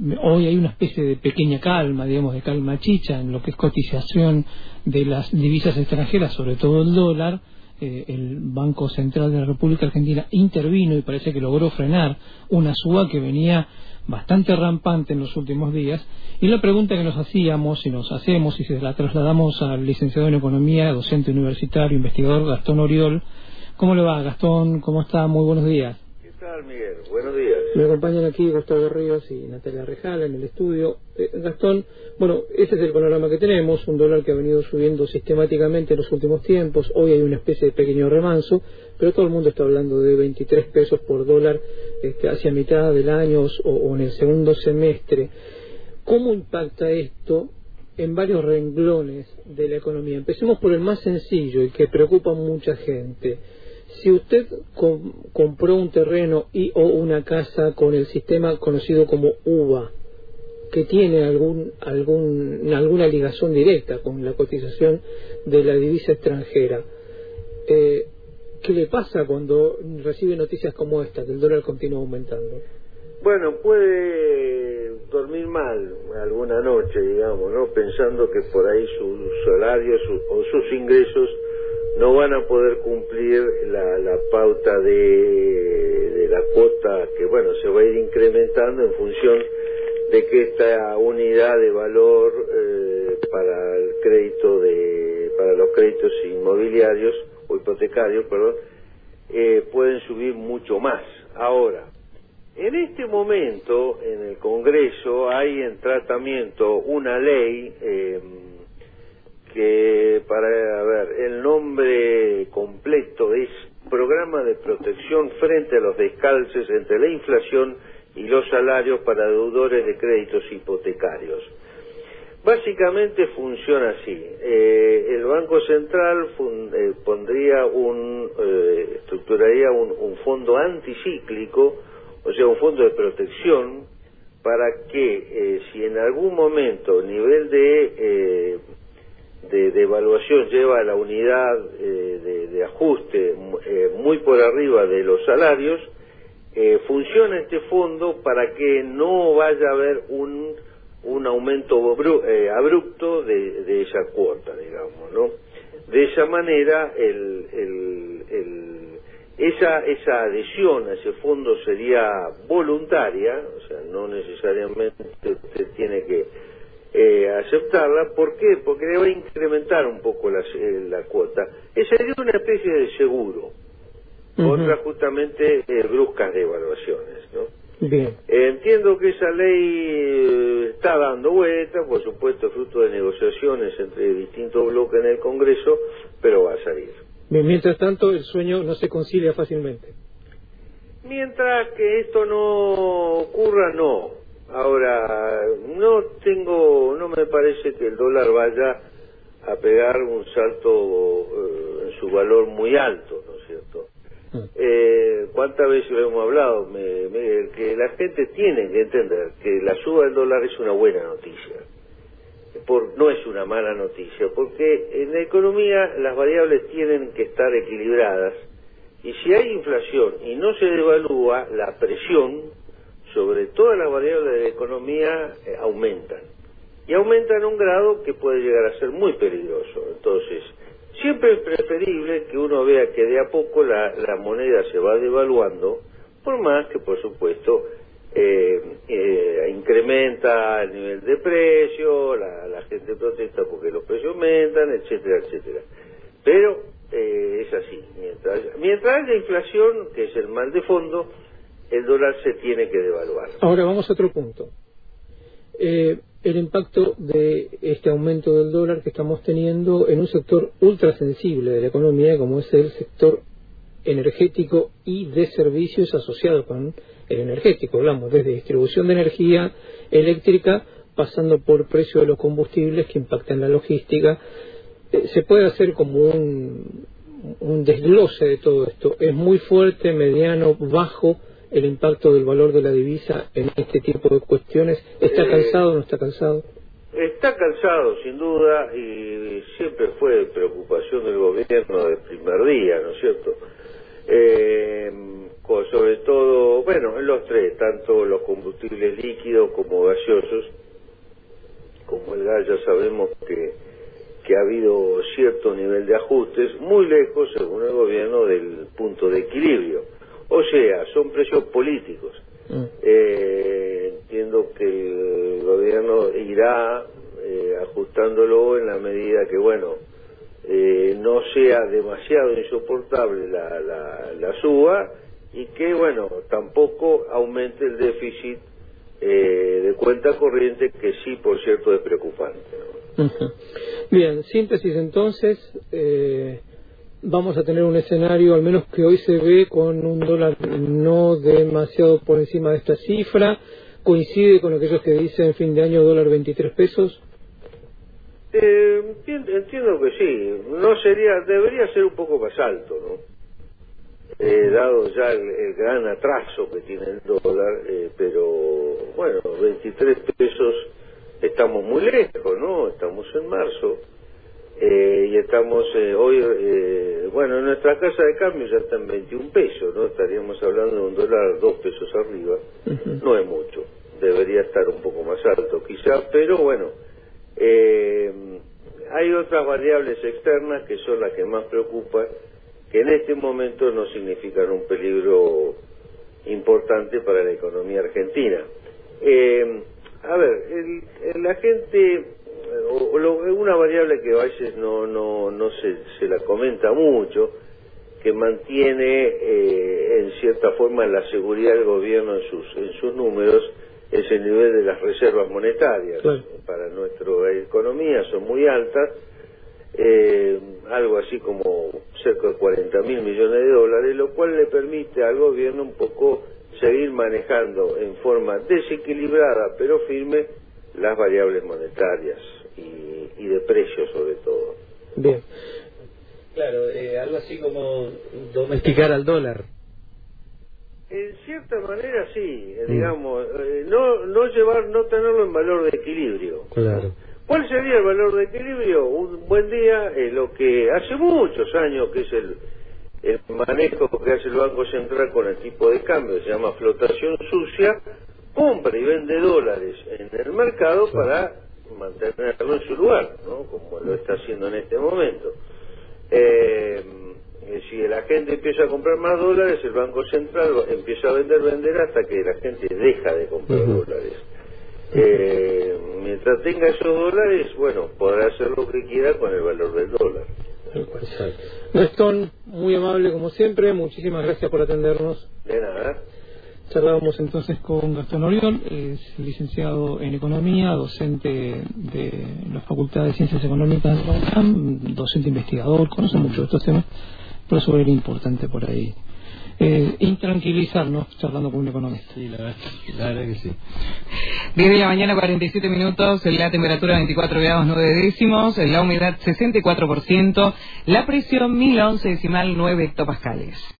hoy hay una especie de pequeña calma, digamos, de calma chicha en lo que es cotización de las divisas extranjeras, sobre todo el dólar. El Banco Central de la República Argentina intervino y parece que logró frenar una suba que venía bastante rampante en los últimos días. Y la pregunta que nos hacíamos y nos hacemos y se la trasladamos al licenciado en Economía, docente universitario, investigador Gastón Oriol. ¿Cómo le va, Gastón? ¿Cómo está? Muy buenos días. ¿Qué tal, Miguel? Buenos días. Me acompañan aquí Gustavo Ríos y Natalia Rejala en el estudio. Gastón, bueno, ese es el panorama que tenemos, un dólar que ha venido subiendo sistemáticamente en los últimos tiempos. Hoy hay una especie de pequeño remanso, pero todo el mundo está hablando de 23 pesos por dólar hacia mitad del año o en el segundo semestre. ¿Cómo impacta esto en varios renglones de la economía? Empecemos por el más sencillo y que preocupa a mucha gente. Si usted compró un terreno o una casa con el sistema conocido como UVA, que tiene alguna ligación directa con la cotización de la divisa extranjera, ¿qué le pasa cuando recibe noticias como esta, que el dólar continúa aumentando? Bueno, puede dormir mal alguna noche, digamos, ¿no? Pensando que por ahí sus salarios o sus ingresos no van a poder cumplir la pauta de la cuota que, bueno, se va a ir incrementando en función de que esta unidad de valor para el crédito para los créditos inmobiliarios o hipotecarios, perdón, pueden subir mucho más. Ahora, en este momento en el Congreso hay en tratamiento una ley que, el nombre completo es Programa de Protección frente a los descalces entre la inflación y los salarios para deudores de créditos hipotecarios. Básicamente funciona así. El Banco Central estructuraría un fondo anticíclico, o sea, un fondo de protección, para que si en algún momento el nivel de evaluación lleva a la unidad de ajuste muy por arriba de los salarios, funciona este fondo para que no vaya a haber un aumento abrupto de esa cuota, digamos, ¿no? De esa manera esa adhesión a ese fondo sería voluntaria, o sea, no necesariamente usted tiene que aceptarla. ¿Por qué? Porque le va a incrementar un poco la cuota. Sería una especie de seguro contra justamente bruscas devaluaciones, ¿no? Bien. Entiendo que esa ley está dando vueltas, por supuesto fruto de negociaciones entre distintos bloques en el Congreso, pero va a salir. Bien, mientras tanto el sueño no se concilia fácilmente. Mientras que esto no ocurra, no. Ahora, no me parece que el dólar vaya a pegar un salto en su valor muy alto, ¿no es cierto? ¿Cuántas veces lo hemos hablado, Miguel? Que la gente tiene que entender que la suba del dólar es una buena noticia, no es una mala noticia, porque en la economía las variables tienen que estar equilibradas, y si hay inflación y no se devalúa, la presión sobre todas las variables de la economía aumentan, y aumentan a un grado que puede llegar a ser muy peligroso. Entonces, siempre es preferible que uno vea que de a poco la moneda se va devaluando, por más que, por supuesto, incrementa el nivel de precio, la gente protesta porque los precios aumentan, etcétera, etcétera. Pero es así. Mientras haya inflación, que es el mal de fondo, el dólar se tiene que devaluar. Ahora vamos a otro punto. El impacto de este aumento del dólar que estamos teniendo en un sector ultra sensible de la economía, como es el sector energético y de servicios asociados con el energético. Hablamos desde distribución de energía eléctrica, pasando por precio de los combustibles que impactan la logística. Se puede hacer como un desglose de todo esto. ¿Es muy fuerte, mediano, bajo el impacto del valor de la divisa en este tipo de cuestiones? ¿Está cansado o no está cansado? Está cansado, sin duda, y siempre fue preocupación del gobierno del primer día, ¿no es cierto? sobre todo, bueno, en los tres, tanto los combustibles líquidos como gaseosos, como el gas ya sabemos que ha habido cierto nivel de ajustes, muy lejos, según el gobierno, del punto de equilibrio. O sea, son precios políticos. Entiendo que el gobierno irá ajustándolo en la medida que, bueno, no sea demasiado insoportable la suba y que, bueno, tampoco aumente el déficit de cuenta corriente, que sí, por cierto, es preocupante, ¿no? Bien, síntesis entonces, vamos a tener un escenario, al menos que hoy se ve, con un dólar no demasiado por encima de esta cifra. ¿Coincide con aquellos que dicen fin de año dólar 23 pesos? Entiendo que sí. No debería ser un poco más alto, ¿no? Dado ya el gran atraso que tiene el dólar, pero bueno, 23 pesos estamos muy lejos, ¿no? Estamos en marzo. Y estamos hoy, bueno, en nuestra casa de cambio ya está en 21 pesos, ¿no? Estaríamos hablando de un dólar 2 pesos arriba. No es mucho, debería estar un poco más alto quizás, pero bueno, hay otras variables externas que son las que más preocupan, que en este momento no significan un peligro importante para la economía argentina. A ver, la gente, una variable que a veces no se la comenta mucho, que mantiene en cierta forma la seguridad del gobierno en sus números, es el nivel de las reservas monetarias. Claro. Para nuestra economía son muy altas, algo así como cerca de 40.000 millones de dólares, lo cual le permite al gobierno un poco seguir manejando en forma desequilibrada pero firme las variables monetarias y de precios sobre todo. Bien. Claro, algo así como domesticar al dólar. En cierta manera sí, digamos, no tenerlo en valor de equilibrio. Claro. ¿Cuál sería el valor de equilibrio? Un buen día, lo que hace muchos años que es el manejo que hace el Banco Central con el tipo de cambio, se llama flotación sucia, compra y vende dólares en el mercado para mantenerlo en su lugar, ¿no? Como lo está haciendo en este momento. Si la gente empieza a comprar más dólares, el Banco Central empieza a vender hasta que la gente deja de comprar dólares. Mientras tenga esos dólares, bueno, podrá hacer lo que quiera con el valor del dólar. Gastón, muy amable como siempre, muchísimas gracias por atendernos. De nada. Charlábamos entonces con Gastón Oriol, es licenciado en Economía, docente de la Facultad de Ciencias Económicas de la UNAM, docente investigador, conoce mucho de estos temas, por eso era importante por ahí intranquilizarnos charlando con un economista. Sí, la verdad que sí. 10 de la mañana, 47 minutos, la temperatura 24 grados 9 décimos, la humedad 64%, la presión 1011,9 hectopascales.